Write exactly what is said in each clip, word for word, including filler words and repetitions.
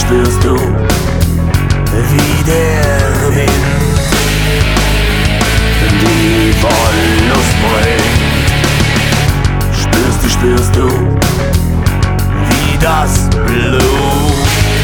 spürst du, wie der Wind die Wollust bringt. Spürst du, spürst du, wie das Blut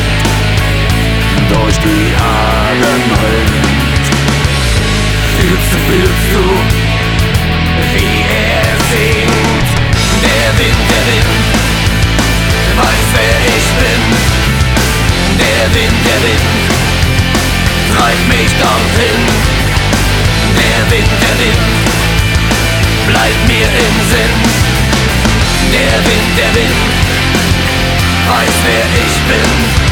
durch die Adern rinnt. Fühlst du, fühlst du, wie er singt. Der Wind, der Wind, weiß wer ich bin. Der Wind, der Wind, treibt mich dorthin. Der Wind, der Wind, bleibt mir im Sinn. Der Wind, der Wind, weiß wer ich bin.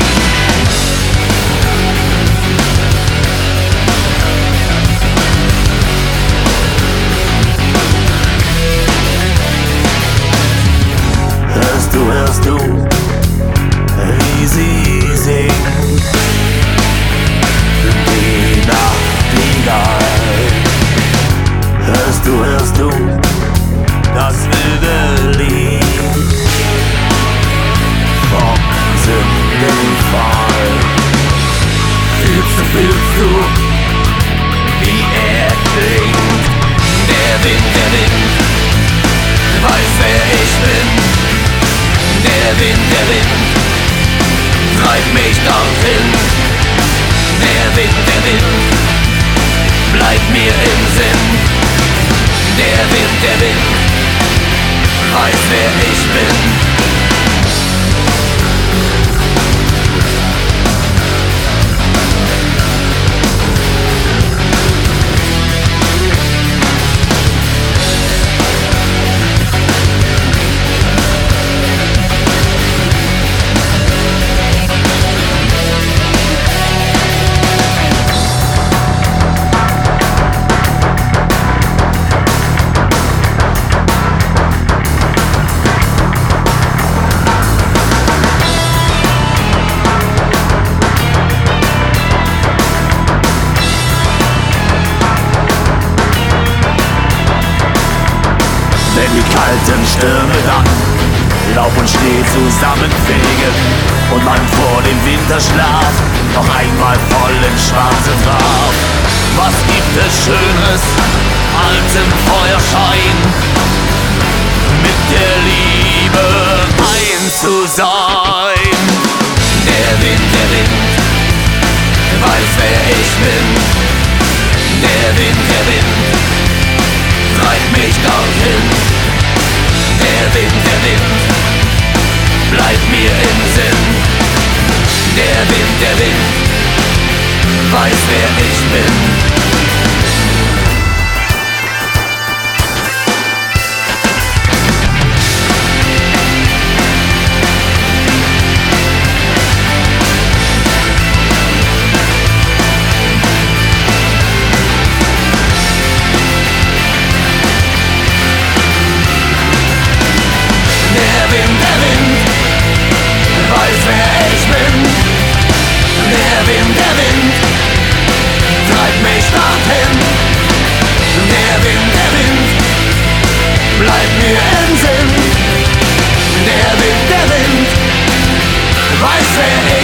Hörst du, hörst du, wie sie singt, die Nachtigall. Hörst du, hörst du, das wilde Lied vom Sündenfall. Fühlst du, fühlst du, wie er klingt. Der Wind, der Wind, weiß wer ich bin. Der Wind, der Wind, treibt mich dorthin. Der Wind, der Wind, bleibt mir im Sinn. Der Wind, der Wind, weiß wer ich bin. Wenn die kalten Stürme dann Laub und Schnee zusammenfegen und man vor dem Winterschlaf noch einmal voll ins Schwarze traf. Was gibt es Schönes als im Feuerschein mit der Liebe eins zu sein? Der Wind, der Wind, weiß wer ich bin. Der Wind, der Wind, treibt mich dorthin. Der Wind, der Wind, bleibt mir im Sinn. Der Wind, der Wind, weiß wer ich bin. Der Wind, der Wind, weiß wer ich bin. Der Wind, der Wind, treibt mich dorthin. Der Wind, der Wind, bleibt mir im Sinn. Der Wind, der Wind, weiß wer ich bin.